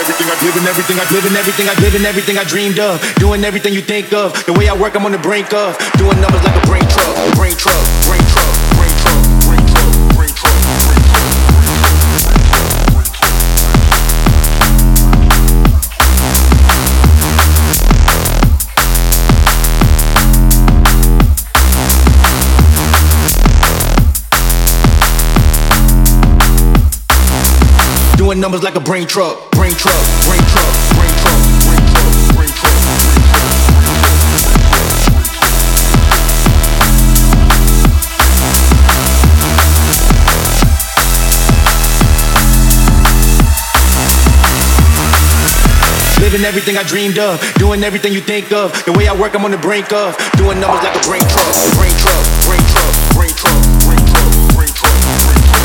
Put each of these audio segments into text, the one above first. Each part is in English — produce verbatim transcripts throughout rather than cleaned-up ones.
everything I living everything I living everything I living everything I dreamed of, doing everything you think of. The way I work, I'm on the brink of doing numbers like a brain truck, brain truck, brain truck, brain truck, brain truck, brain truck, brain truck. Doing numbers like a brain truck, brain truck, brain truck, brain truck, brain truck, brain truck, living everything I dreamed of, doing everything you think of. The way I work, I'm on the brink of doing numbers like a brain truck, brain truck, brain truck, brain truck, brain truck, brain truck, brain truck.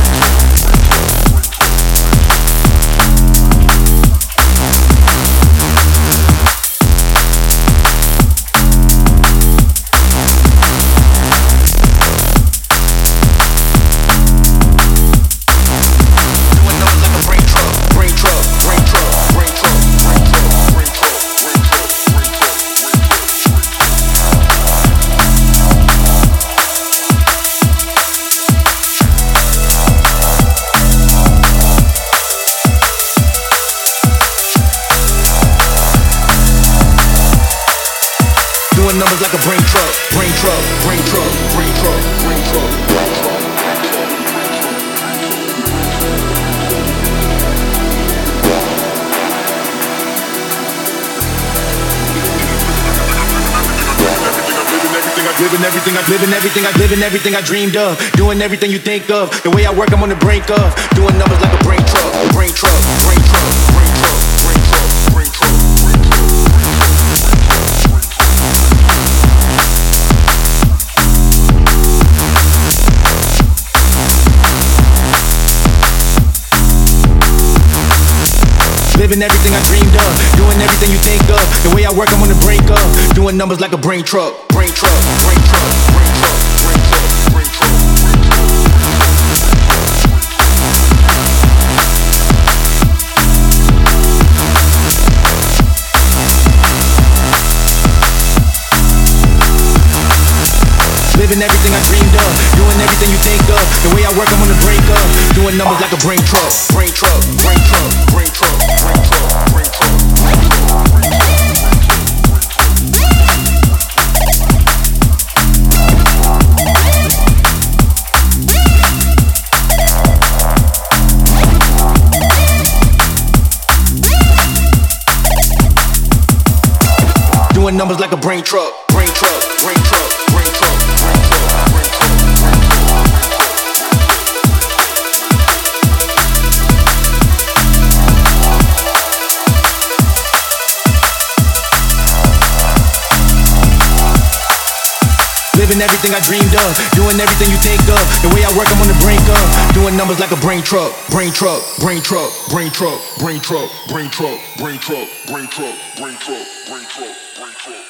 Doing numbers like a brain truck, brain truck, brain truck, brain truck, brain truck, brain truck. Living everything I living everything I living everything I dreamed of, doing everything you think of. The way I work, I'm on the brink of doing numbers like a brain truck, brain truck, brain truck, brain truck, brain truck, brain truck, brain truck. Living everything I dreamed of, doing everything you think of. The way I work, I'm on the brink of doing numbers like a brain truck, brain truck, brain truck, brain truck, brain truck, brain truck, brain truck. Living everything I dreamed of, doing everything you think of. The way I work, I'm on the brink of doing numbers like a brain truck, brain truck, brain truck, brain truck, brain truck, brain truck, brain truck, brain truck. Doing numbers like a brain truck, brain truck, brain truck, brain truck, brain truck, brain truck, brain truck. Living everything I dreamed of, doing everything you think of. The way I work, I'm on the brink of doing numbers like a brain truck, brain truck, brain truck, brain truck, brain truck, brain truck, brain truck, brain truck, brain truck, brain truck, brain truck, brain truck.